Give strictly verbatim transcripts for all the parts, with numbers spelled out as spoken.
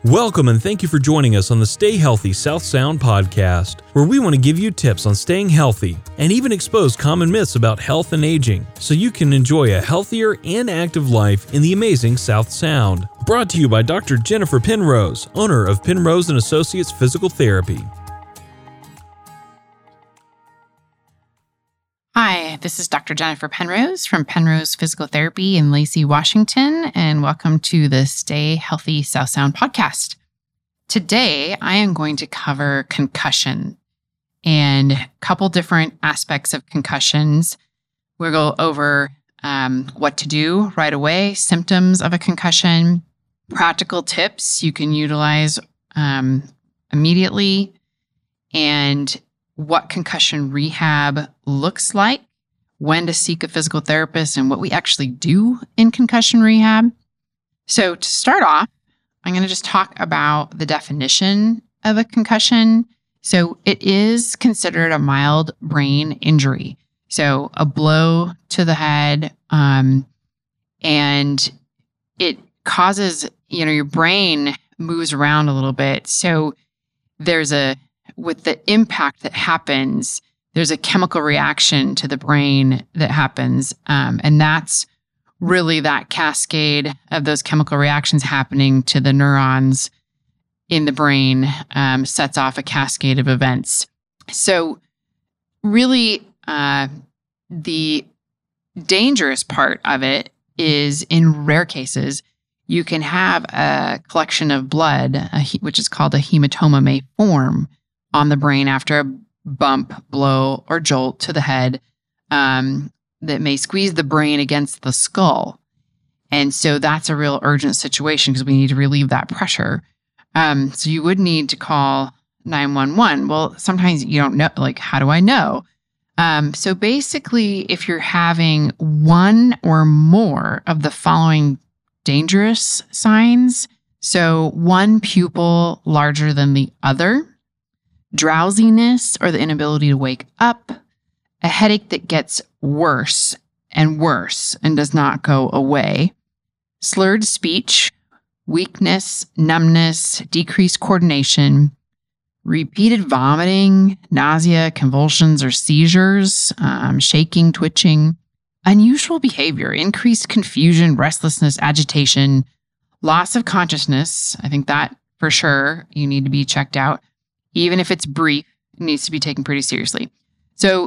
Welcome and thank you for joining us on the Stay Healthy South Sound podcast, where we want to give you tips on staying healthy and even expose common myths about health and aging so you can enjoy a healthier and active life in the amazing South Sound. Brought to you by Doctor Jennifer Penrose, owner of Penrose and Associates Physical Therapy. Hi, this is Doctor Jennifer Penrose from Penrose Physical Therapy in Lacey, Washington, and welcome to the Stay Healthy South Sound podcast. Today, I am going to cover concussion and a couple different aspects of concussions. We'll go over um, what to do right away, symptoms of a concussion, practical tips you can utilize um, immediately, and what concussion rehab looks like, when to seek a physical therapist, and what we actually do in concussion rehab. So to start off, I'm going to just talk about the definition of a concussion. So it is considered a mild brain injury. So a blow to the head, um, and it causes, you know, your brain moves around a little bit. So there's a with the impact that happens, there's a chemical reaction to the brain that happens. Um, and that's really that cascade of those chemical reactions happening to the neurons in the brain um, sets off a cascade of events. So really, uh, the dangerous part of it is in rare cases, you can have a collection of blood, a, which is called a hematoma, may form on the brain after a bump, blow, or jolt to the head um, that may squeeze the brain against the skull. And so that's a real urgent situation because we need to relieve that pressure. Um, so you would need to call nine one one. Well, sometimes you don't know, like, how do I know? Um, so basically, if you're having one or more of the following dangerous signs, so one pupil larger than the other, drowsiness or the inability to wake up, a headache that gets worse and worse and does not go away, slurred speech, weakness, numbness, decreased coordination, repeated vomiting, nausea, convulsions or seizures, um, shaking, twitching, unusual behavior, increased confusion, restlessness, agitation, loss of consciousness. I think that for sure you need to be checked out. Even if it's brief, it needs to be taken pretty seriously. So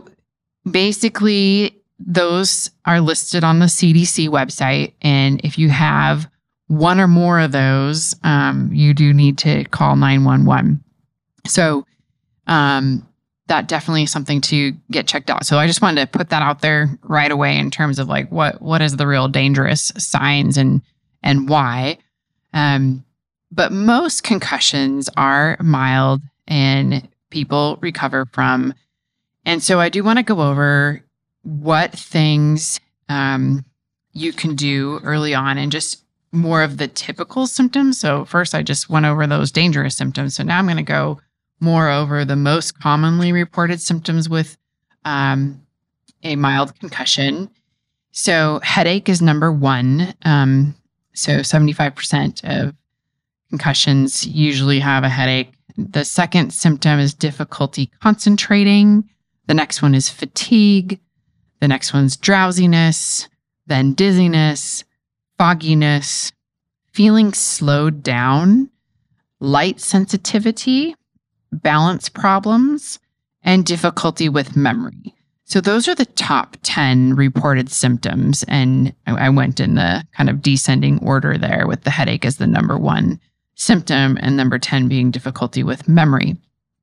basically, those are listed on the C D C website. And if you have one or more of those, um, you do need to call nine one one. So um, that definitely is something to get checked out. So I just wanted to put that out there right away in terms of like what what is the real dangerous signs and and why. Um, but most concussions are mild and people recover from. And so I do want to go over what things um, you can do early on and just more of the typical symptoms. So first I just went over those dangerous symptoms. So now I'm going to go more over the most commonly reported symptoms with um, a mild concussion. So headache is number one. Um, so seventy-five percent of concussions usually have a headache. The second symptom is difficulty concentrating. The next one is fatigue. The next one's drowsiness, then dizziness, fogginess, feeling slowed down, light sensitivity, balance problems, and difficulty with memory. So those are the top ten reported symptoms. And I went in the kind of descending order there with the headache as the number one symptom and number ten being difficulty with memory.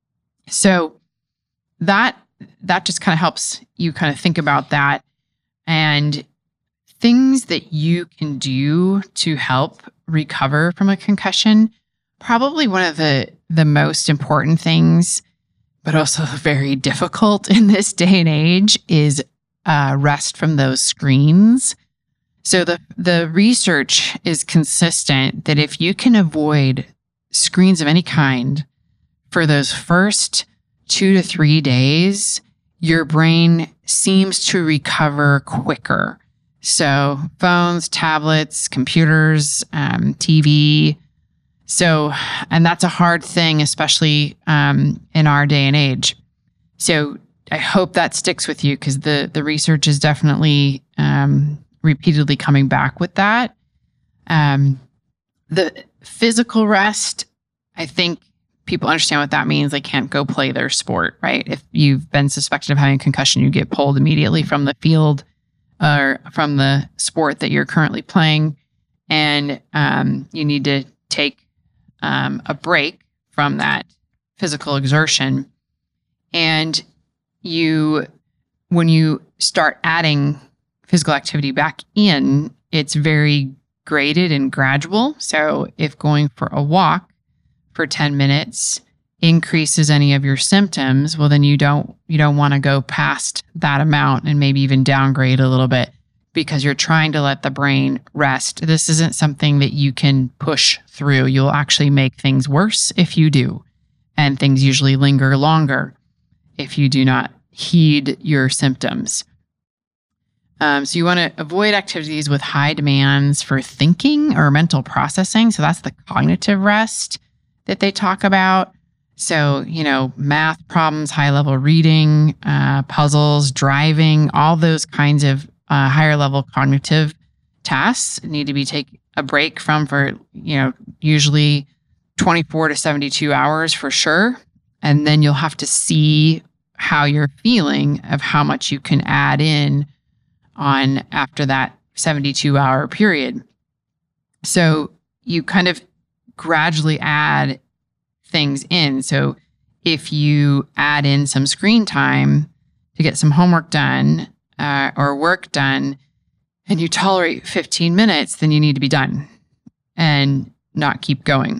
So that that just kind of helps you kind of think about that and things that you can do to help recover from a concussion. Probably one of the the most important things, but also very difficult in this day and age, is uh, rest from those screens. So the, the research is consistent that if you can avoid screens of any kind for those first two to three days, your brain seems to recover quicker. So phones, tablets, computers, um, T V, So, and that's a hard thing, especially um, in our day and age. So I hope that sticks with you, because the, the research is definitely um, repeatedly coming back with that. Um, the physical rest, I think people understand what that means. They can't go play their sport, right? If you've been suspected of having a concussion, you get pulled immediately from the field or from the sport that you're currently playing. And um, you need to take um, a break from that physical exertion. And you, when you start adding physical activity back in, it's very graded and gradual. So if going for a walk for ten minutes increases any of your symptoms, well, then you don't you don't want to go past that amount and maybe even downgrade a little bit, because you're trying to let the brain rest. This isn't something that you can push through. You'll actually make things worse if you do. And things usually linger longer if you do not heed your symptoms. Um, so you want to avoid activities with high demands for thinking or mental processing. So that's the cognitive rest that they talk about. So, you know, math problems, high-level reading, uh, puzzles, driving, all those kinds of uh, higher-level cognitive tasks need to be take a break from for, you know, usually twenty-four to seventy-two hours for sure. And then you'll have to see how you're feeling of how much you can add in on after that seventy-two hour period. So you kind of gradually add things in. So if you add in some screen time to get some homework done uh, or work done, and you tolerate fifteen minutes, then you need to be done and not keep going.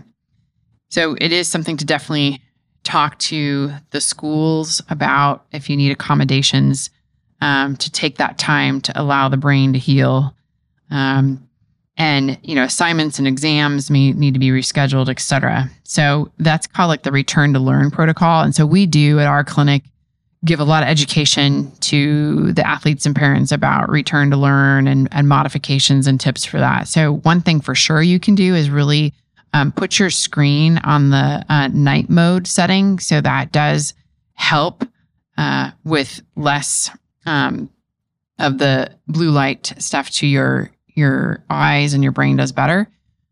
So it is something to definitely talk to the schools about if you need accommodations um, to take that time to allow the brain to heal. Um, and, you know, assignments and exams may need to be rescheduled, et cetera. So that's called like the return to learn protocol. And so we do at our clinic give a lot of education to the athletes and parents about return to learn and, and modifications and tips for that. So one thing for sure you can do is really um, put your screen on the uh, night mode setting. So that does help uh, with less um, of the blue light stuff to your your eyes, and your brain does better.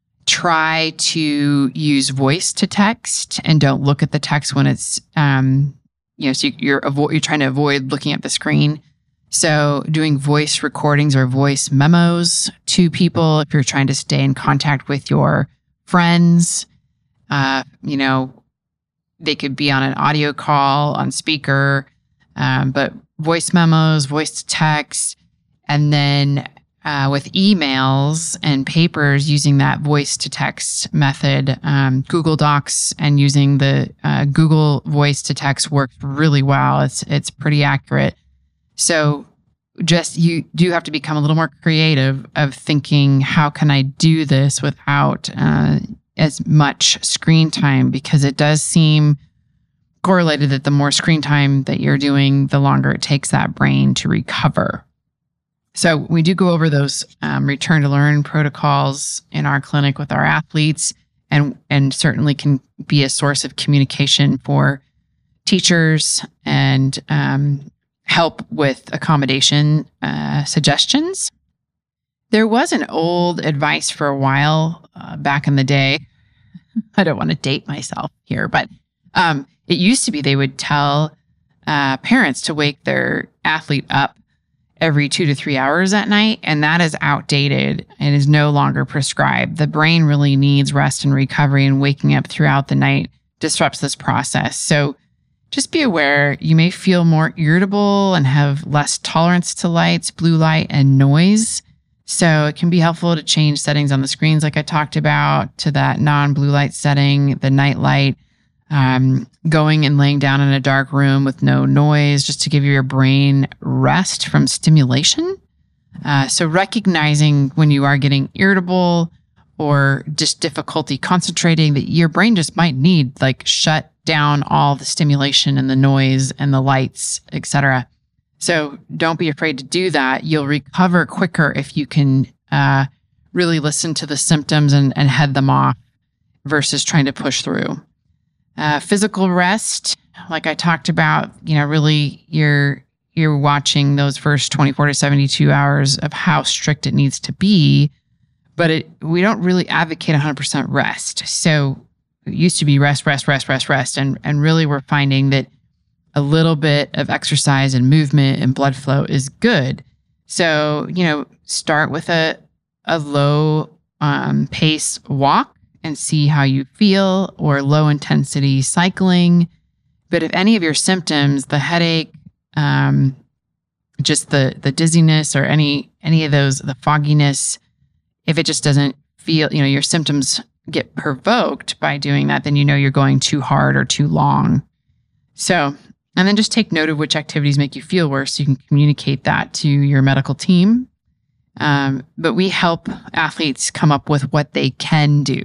Try to use voice to text and don't look at the text when it's, um, you know, so you're avo- you're trying to avoid looking at the screen. So doing voice recordings or voice memos to people if you're trying to stay in contact with your friends, uh, you know, they could be on an audio call on speaker, um, but voice memos, voice to text, and then Uh, with emails and papers using that voice to text method. um, Google Docs and using the uh, Google voice to text works really well. It's it's pretty accurate. So just you do have to become a little more creative of thinking, how can I do this without uh, as much screen time? Because it does seem correlated that the more screen time that you're doing, the longer it takes that brain to recover. So we do go over those um, return to learn protocols in our clinic with our athletes, and and certainly can be a source of communication for teachers and um, help with accommodation uh, suggestions. There was an old advice for a while uh, back in the day. I don't want to date myself here, but um, it used to be they would tell uh, parents to wake their athlete up every two to three hours at night. And that is outdated and is no longer prescribed. The brain really needs rest and recovery, and waking up throughout the night disrupts this process. So just be aware, you may feel more irritable and have less tolerance to lights, blue light, and noise. So it can be helpful to change settings on the screens like I talked about to that non-blue light setting, the night light, Um, going and laying down in a dark room with no noise, just to give your brain rest from stimulation. Uh, so recognizing when you are getting irritable or just difficulty concentrating, that your brain just might need like shut down all the stimulation and the noise and the lights, et cetera. So don't be afraid to do that. You'll recover quicker if you can uh, really listen to the symptoms and, and head them off versus trying to push through. Uh, physical rest, like I talked about, you know, really you're you're watching those first twenty-four to seventy-two hours of how strict it needs to be, but it we don't really advocate one hundred percent rest. So it used to be rest, rest, rest, rest, rest, and and really we're finding that a little bit of exercise and movement and blood flow is good. So, you know, start with a a low um, pace walk and see how you feel, or low intensity cycling. But if any of your symptoms, the headache, um, just the the dizziness, or any any of those, the fogginess, if it just doesn't feel, you know, your symptoms get provoked by doing that, then you know you're going too hard or too long. So, and then just take note of which activities make you feel worse so you can communicate that to your medical team. Um, but we help athletes come up with what they can do.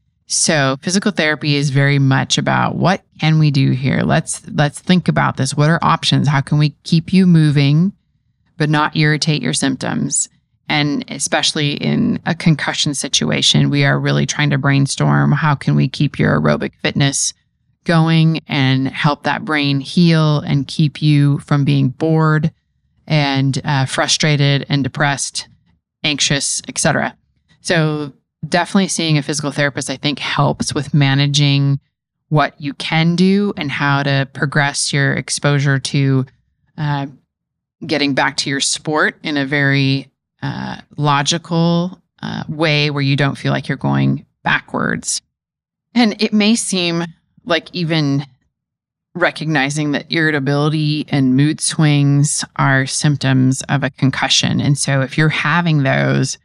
So physical therapy is very much about, what can we do here? Let's let's think about this. What are options? How can we keep you moving, but not irritate your symptoms? And especially in a concussion situation, we are really trying to brainstorm, how can we keep your aerobic fitness going and help that brain heal and keep you from being bored and uh, frustrated and depressed, anxious, et cetera. So definitely seeing a physical therapist, I think, helps with managing what you can do and how to progress your exposure to uh, getting back to your sport in a very uh, logical uh, way where you don't feel like you're going backwards. And it may seem like even recognizing that irritability and mood swings are symptoms of a concussion. And so if you're having those,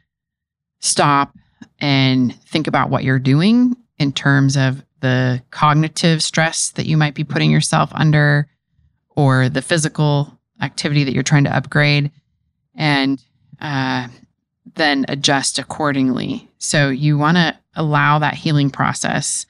stop and think about what you're doing in terms of the cognitive stress that you might be putting yourself under, or the physical activity that you're trying to upgrade, and uh, then adjust accordingly. So you want to allow that healing process.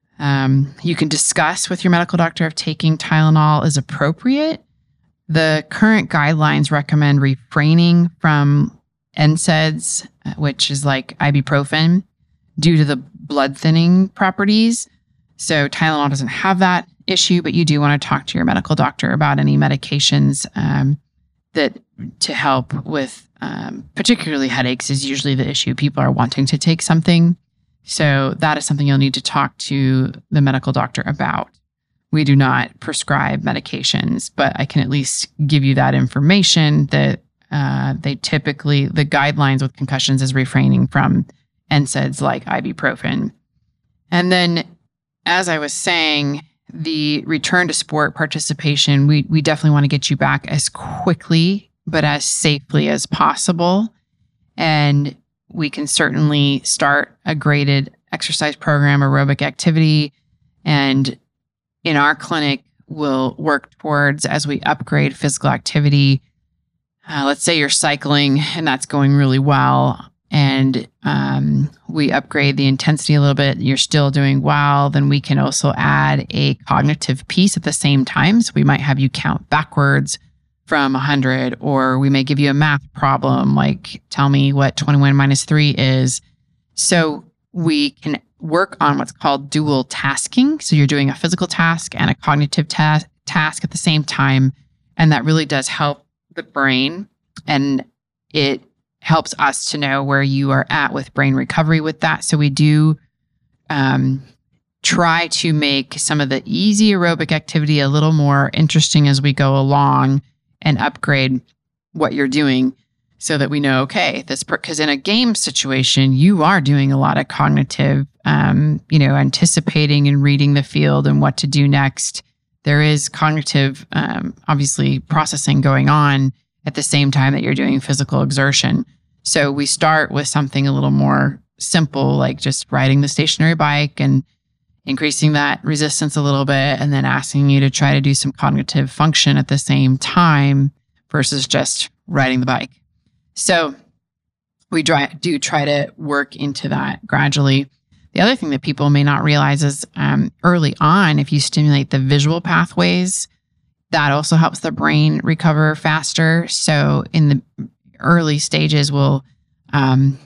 Um, you can discuss with your medical doctor if taking Tylenol is appropriate. The current guidelines recommend refraining from N SAIDs, which is like ibuprofen, due to the blood thinning properties. So Tylenol doesn't have that issue, but you do want to talk to your medical doctor about any medications um, that to help with, um, particularly headaches is usually the issue. People are wanting to take something. So that is something you'll need to talk to the medical doctor about. We do not prescribe medications, but I can at least give you that information that Uh, they typically, the guidelines with concussions is refraining from N SAIDs like ibuprofen. And then, as I was saying, the return to sport participation, we, we definitely want to get you back as quickly, but as safely as possible. And we can certainly start a graded exercise program, aerobic activity. And in our clinic, we'll work towards, as we upgrade physical activity, Uh, let's say you're cycling and that's going really well, and um, we upgrade the intensity a little bit, you're still doing well, then we can also add a cognitive piece at the same time. So we might have you count backwards from one hundred, or we may give you a math problem, like tell me what twenty-one minus three is. So we can work on what's called dual tasking. So you're doing a physical task and a cognitive ta- task at the same time, and that really does help the brain, and it helps us to know where you are at with brain recovery with that. So we do um, try to make some of the easy aerobic activity a little more interesting as we go along, and upgrade what you're doing so that we know, okay, this, because in a game situation, you are doing a lot of cognitive, um, you know, anticipating and reading the field and what to do next. There is cognitive, um, obviously, processing going on at the same time that you're doing physical exertion. So we start with something a little more simple, like just riding the stationary bike and increasing that resistance a little bit, and then asking you to try to do some cognitive function at the same time versus just riding the bike. So we try, do try to work into that gradually. The other thing that people may not realize is um, early on, if you stimulate the visual pathways, that also helps the brain recover faster. So in the early stages, we'll um,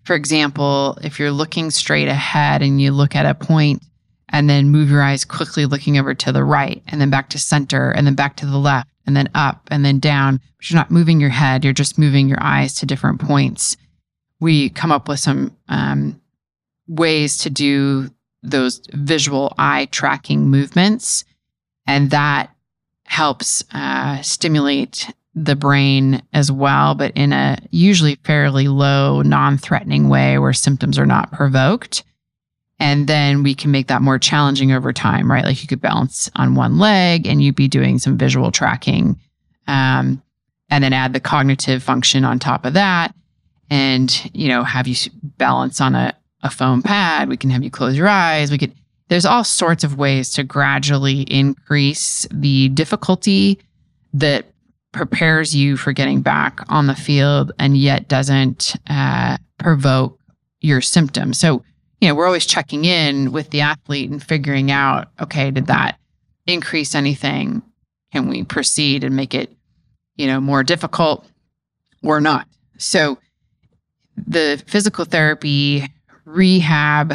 for example, if you're looking straight ahead and you look at a point and then move your eyes quickly looking over to the right and then back to center and then back to the left and then up and then down, but you're not moving your head, you're just moving your eyes to different points. We come up with some um, ways to do those visual eye tracking movements, and that helps uh, stimulate the brain as well, but in a usually fairly low, non-threatening way where symptoms are not provoked. And then we can make that more challenging over time, right? Like you could balance on one leg and you'd be doing some visual tracking, um, and then add the cognitive function on top of that. And, you know, have you balance on a, a foam pad. We can have you close your eyes. We could, there's all sorts of ways to gradually increase the difficulty that prepares you for getting back on the field and yet doesn't uh, provoke your symptoms. So, you know, we're always checking in with the athlete and figuring out, okay, did that increase anything? Can we proceed and make it, you know, more difficult or not? So the physical therapy rehab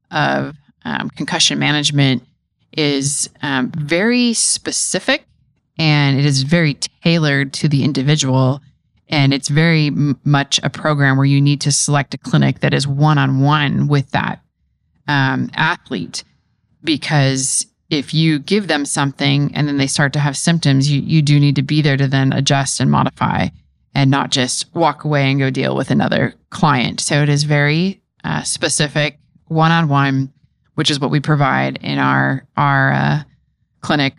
of um, concussion management is um, very specific, and it is very tailored to the individual. And it's very m- much a program where you need to select a clinic that is one-on-one with that um, athlete. Because if you give them something and then they start to have symptoms, you, you do need to be there to then adjust and modify and not just walk away and go deal with another client. So it is very uh, specific, one-on-one, which is what we provide in our, our uh, clinic.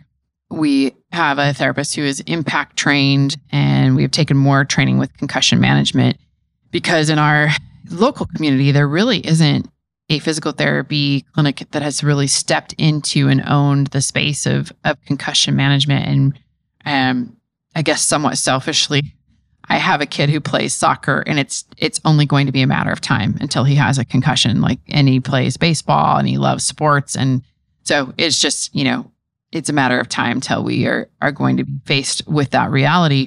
We have a therapist who is impact trained, and we have taken more training with concussion management because in our local community, there really isn't a physical therapy clinic that has really stepped into and owned the space of, of concussion management. And um, I guess somewhat selfishly, I have a kid who plays soccer, and it's it's only going to be a matter of time until he has a concussion. Like, and he plays baseball and he loves sports. And so it's just, you know, it's a matter of time till we are, are going to be faced with that reality.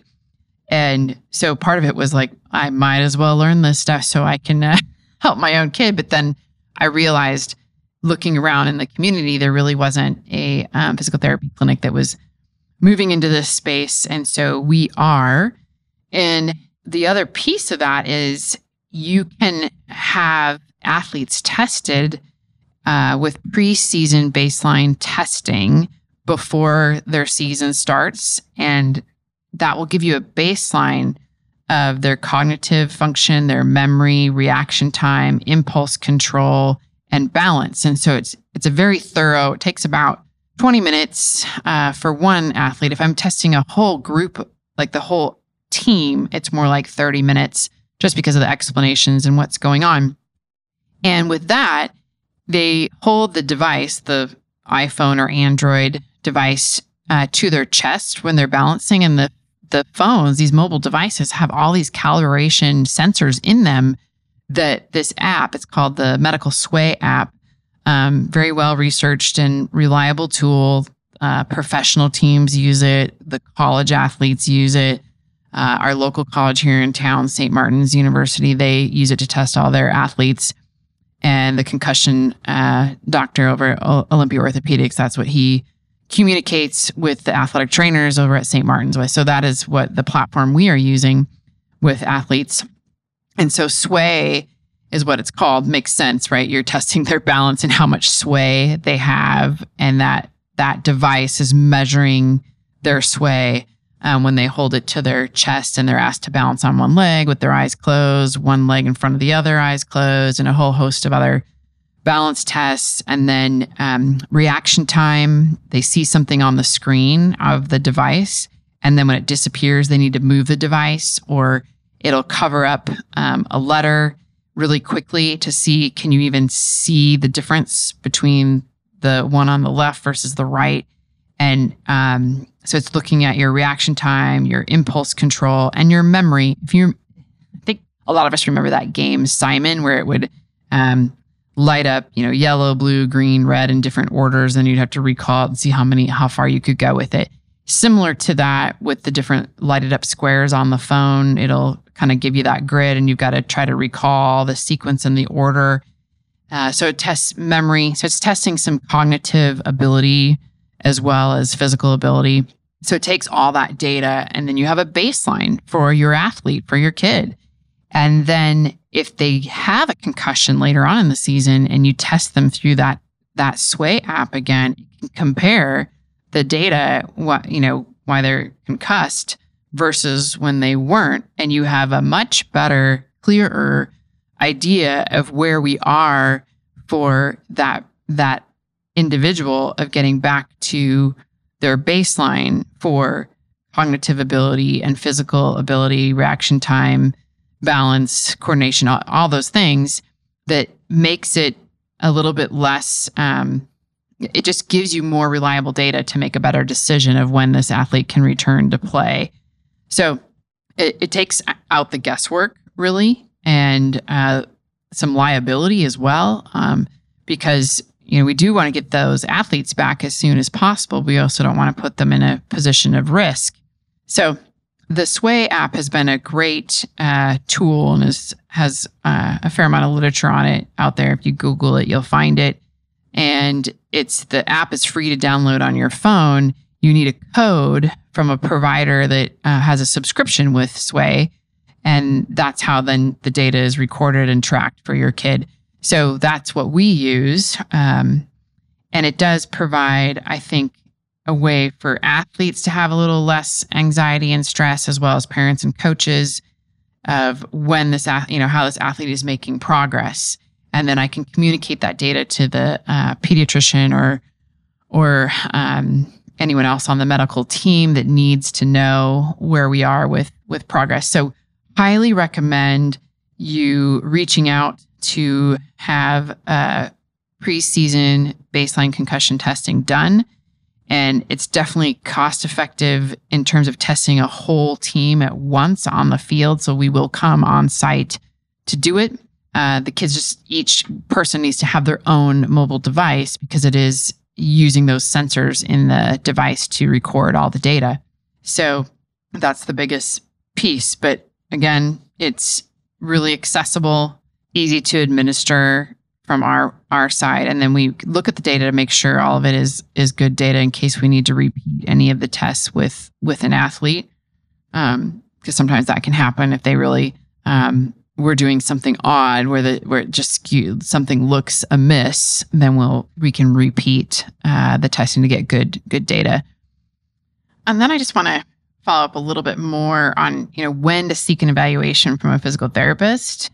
And so part of it was like, I might as well learn this stuff so I can uh, help my own kid. But then I realized looking around in the community, there really wasn't a um, physical therapy clinic that was moving into this space. And so we are. And the other piece of that is you can have athletes tested uh, with preseason baseline testing before their season starts. And that will give you a baseline of their cognitive function, their memory, reaction time, impulse control, and balance. And so it's it's a very thorough, it takes about twenty minutes uh, for one athlete. If I'm testing a whole group, like the whole team, it's more like thirty minutes just because of the explanations and what's going on. And with that, they hold the device, the iPhone or Android device, uh, to their chest when they're balancing. And the, the phones, these mobile devices, have all these calibration sensors in them that this app, it's called the Medical Sway app, um, very well researched and reliable tool. Uh, professional teams use it. The college athletes use it. Uh, our local college here in town, Saint Martin's University, they use it to test all their athletes. And the concussion uh, doctor over at o- Olympia Orthopedics, that's what he communicates with the athletic trainers over at Saint Martin's with. So that is what the platform we are using with athletes. And so sway is what it's called. Makes sense, right? You're testing their balance and how much sway they have. And that that device is measuring their sway um, when they hold it to their chest and they're asked to balance on one leg with their eyes closed, one leg in front of the other, eyes closed, and a whole host of other balance tests. And then um, reaction time, they see something on the screen of the device. And then when it disappears, they need to move the device, or it'll cover up um, a letter really quickly to see, can you even see the difference between the one on the left versus the right? And um, so it's looking at your reaction time, your impulse control, and your memory. If you, I think a lot of us remember that game Simon, where it would um, light up, you know, yellow, blue, green, red in different orders, and you'd have to recall it and see how many, how far you could go with it. Similar to that, with the different lighted up squares on the phone, it'll kind of give you that grid, and you've got to try to recall the sequence and the order. Uh, so it tests memory. So it's testing some cognitive ability as well as physical ability. So it takes all that data, and then you have a baseline for your athlete, for your kid. And then if they have a concussion later on in the season and you test them through that that Sway app again, you can compare the data, what, you know, why they're concussed versus when they weren't. And you have a much better, clearer idea of where we are for that, that individual of getting back to their baseline for cognitive ability and physical ability, reaction time, balance, coordination, all, all those things that makes it a little bit less, um, it just gives you more reliable data to make a better decision of when this athlete can return to play. So it, it takes out the guesswork, really, and uh, some liability as well, um, because you know we do want to get those athletes back as soon as possible. We also don't want to put them in a position of risk. So the Sway app has been a great uh, tool and is, has uh, a fair amount of literature on it out there. If you Google it, you'll find it. And it's the app is free to download on your phone. You need a code from a provider that uh, has a subscription with Sway. And that's how then the data is recorded and tracked for your kid. So that's what we use. Um, and it does provide, I think, a way for athletes to have a little less anxiety and stress, as well as parents and coaches, of when this, you know, how this athlete is making progress. And then I can communicate that data to the uh, pediatrician or or um, anyone else on the medical team that needs to know where we are with with progress. So highly recommend you reaching out to have a preseason baseline concussion testing done. And it's definitely cost effective in terms of testing a whole team at once on the field. So we will come on site to do it. Uh, the kids just, each person needs to have their own mobile device because it is using those sensors in the device to record all the data. So that's the biggest piece. But again, it's really accessible, easy to administer from our, our side. And then we look at the data to make sure all of it is is good data in case we need to repeat any of the tests with, with an athlete. Um, because sometimes that can happen if they really, um, we're doing something odd where the where it just skewed, something looks amiss, then we'll we can repeat uh, the testing to get good good data. And then I just want to follow up a little bit more on you know when to seek an evaluation from a physical therapist.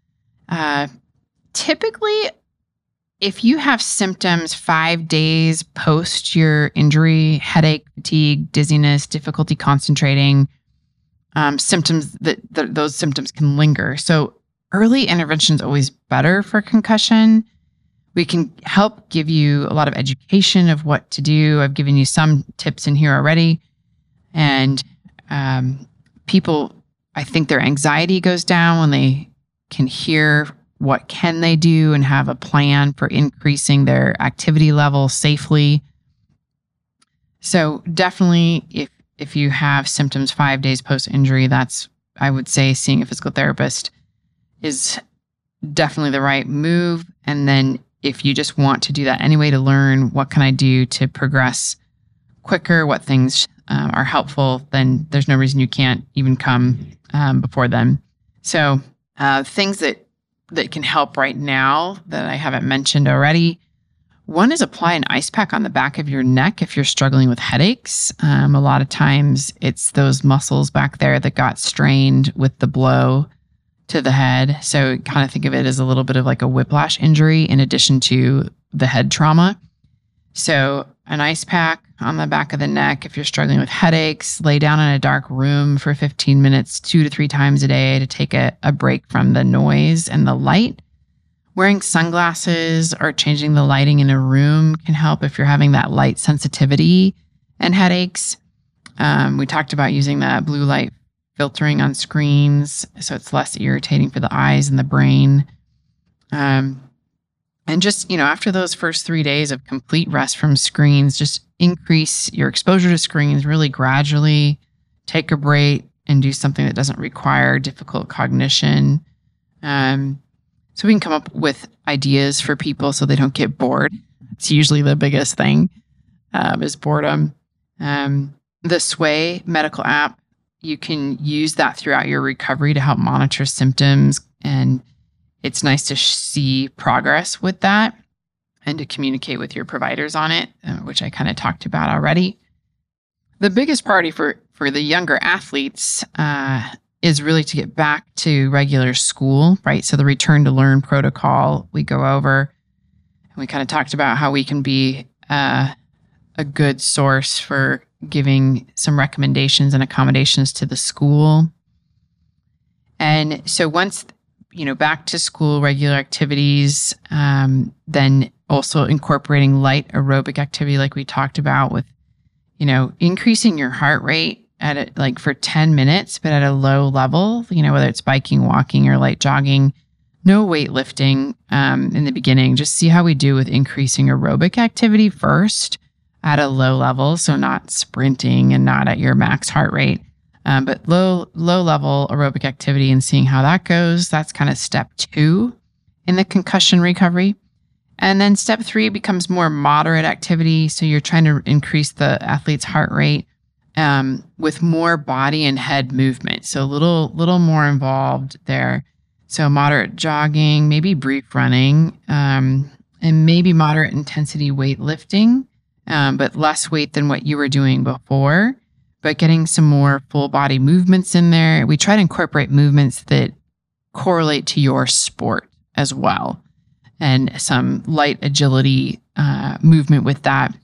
Uh, typically, if you have symptoms five days post your injury, headache, fatigue, dizziness, difficulty concentrating, Um, symptoms that, that those symptoms can linger. So early intervention is always better for concussion. We can help give you a lot of education of what to do. I've given you some tips in here already. And um, people, I think their anxiety goes down when they can hear what can they do and have a plan for increasing their activity level safely. So definitely, if If you have symptoms five days post-injury, that's, I would say, seeing a physical therapist is definitely the right move. And then if you just want to do that anyway to learn what can I do to progress quicker, what things um, are helpful, then there's no reason you can't even come um, before then. So uh, things that, that can help right now that I haven't mentioned already. One is apply an ice pack on the back of your neck if you're struggling with headaches. Um, a lot of times it's those muscles back there that got strained with the blow to the head. So kind of think of it as a little bit of like a whiplash injury in addition to the head trauma. So an ice pack on the back of the neck if you're struggling with headaches. Lay down in a dark room for fifteen minutes, two to three times a day to take a, a break from the noise and the light. Wearing sunglasses or changing the lighting in a room can help if you're having that light sensitivity and headaches. Um, we talked about using that blue light filtering on screens so it's less irritating for the eyes and the brain. Um, and just, you know, after those first three days of complete rest from screens, just increase your exposure to screens really gradually. Take a break, and do something that doesn't require difficult cognition. Um, so we can come up with ideas for people so they don't get bored. It's usually the biggest thing, um, is boredom. Um, the Sway medical app, you can use that throughout your recovery to help monitor symptoms. And it's nice to sh- see progress with that and to communicate with your providers on it, uh, which I kind of talked about already. The biggest priority for, for the younger athletes uh, is really to get back to regular school, right? So the return to learn protocol we go over, and we kind of talked about how we can be uh, a good source for giving some recommendations and accommodations to the school. And so once, you know, back to school, regular activities, um, then also incorporating light aerobic activity like we talked about with, you know, increasing your heart rate at it like for ten minutes, but at a low level, you know, whether it's biking, walking, or light jogging. No weightlifting um, in the beginning. Just see how we do with increasing aerobic activity first at a low level. So not sprinting and not at your max heart rate, um, but low, low level aerobic activity and seeing how that goes. That's kind of step two in the concussion recovery. And then step three becomes more moderate activity. So you're trying to increase the athlete's heart rate um, with more body and head movement. So a little, little more involved there. So moderate jogging, maybe brief running, um, and maybe moderate intensity weightlifting, um, but less weight than what you were doing before, but getting some more full body movements in there. We try to incorporate movements that correlate to your sport as well, and some light agility uh, movement with that.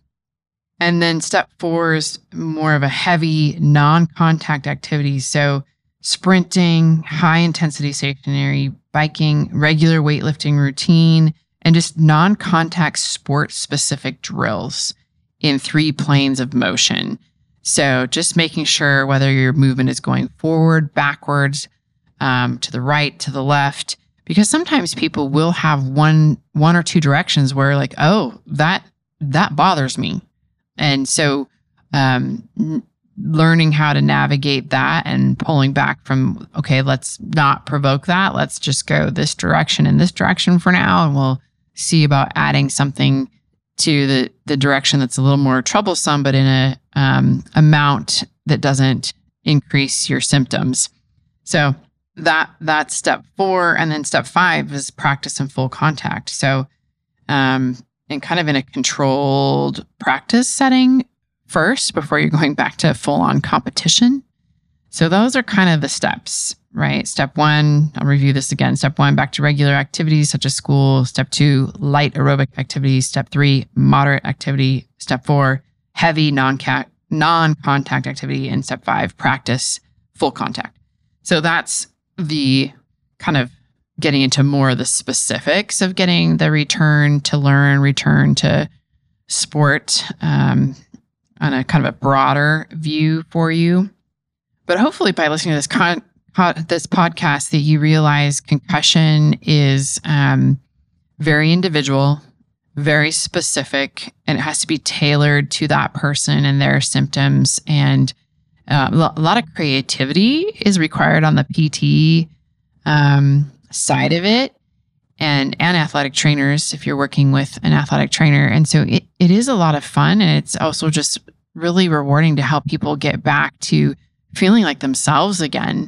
And then step four is more of a heavy non-contact activity. So sprinting, high intensity stationary, biking, regular weightlifting routine, and just non-contact sport specific drills in three planes of motion. So just making sure whether your movement is going forward, backwards, um, to the right, to the left, because sometimes people will have one, one or two directions where like, oh, that, that bothers me. And so, um, n- learning how to navigate that and pulling back from, okay, let's not provoke that. Let's just go this direction and this direction for now. And we'll see about adding something to the, the direction that's a little more troublesome, but in a um, amount that doesn't increase your symptoms. So that that's step four. And then step five is practice in full contact. So, um, and kind of in a controlled practice setting first before you're going back to full-on competition. So those are kind of the steps, right? Step one, I'll review this again. Step one, back to regular activities such as school. Step two, light aerobic activities. Step three, moderate activity. Step four, heavy non-ca- non-contact activity. And step five, practice full contact. So that's the kind of getting into more of the specifics of getting the return to learn, return to sport, um, on a kind of a broader view for you. But hopefully by listening to this con- this podcast that you realize concussion is um, very individual, very specific, and it has to be tailored to that person and their symptoms. And uh, a lot of creativity is required on the P T um, side of it, and, and athletic trainers if you're working with an athletic trainer. And so it, it is a lot of fun, and it's also just really rewarding to help people get back to feeling like themselves again.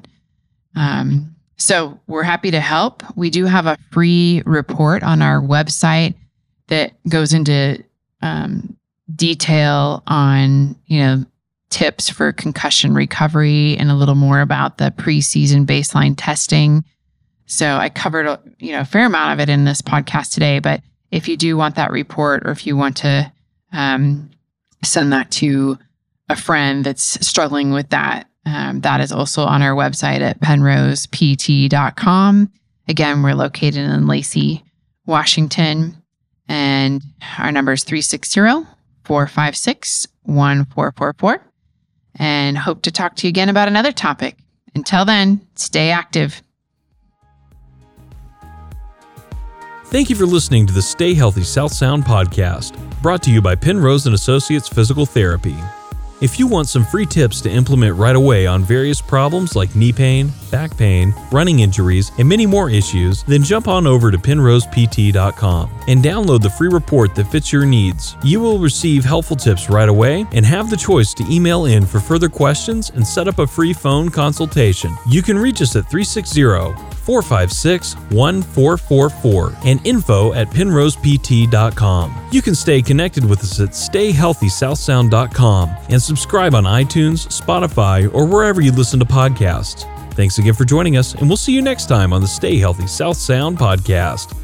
Um, so we're happy to help. We do have a free report on our website that goes into um, detail on, you know, tips for concussion recovery and a little more about the preseason baseline testing. So I covered, a, you know, a fair amount of it in this podcast today, but if you do want that report, or if you want to um, send that to a friend that's struggling with that, um, that is also on our website at penrose p t dot com. Again, we're located in Lacey, Washington, and our number is three six zero, four five six, one four four four, and hope to talk to you again about another topic. Until then, stay active. Thank you for listening to the Stay Healthy South Sound podcast, brought to you by Penrose and Associates Physical Therapy. If you want some free tips to implement right away on various problems like knee pain, back pain, running injuries, and many more issues, then jump on over to penrose p t dot com and download the free report that fits your needs. You will receive helpful tips right away and have the choice to email in for further questions and set up a free phone consultation. You can reach us at three six zero, four five six, one four four four and info at penrose p t dot com. You can stay connected with us at stay healthy south sound dot com and subscribe on iTunes, Spotify, or wherever you listen to podcasts. Thanks again for joining us, and we'll see you next time on the Stay Healthy South Sound podcast.